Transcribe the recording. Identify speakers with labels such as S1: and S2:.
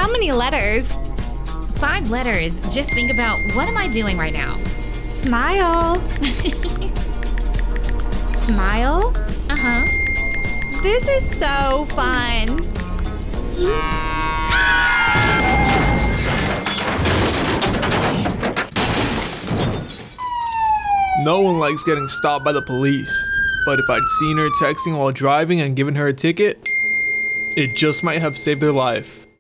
S1: How many letters?
S2: 5 letters. Just think about, what am I doing right now?
S1: Smile. Smile?
S2: Uh-huh.
S1: This is so fun.
S3: No one likes getting stopped by the police, but if I'd seen her texting while driving and given her a ticket, it just might have saved her life.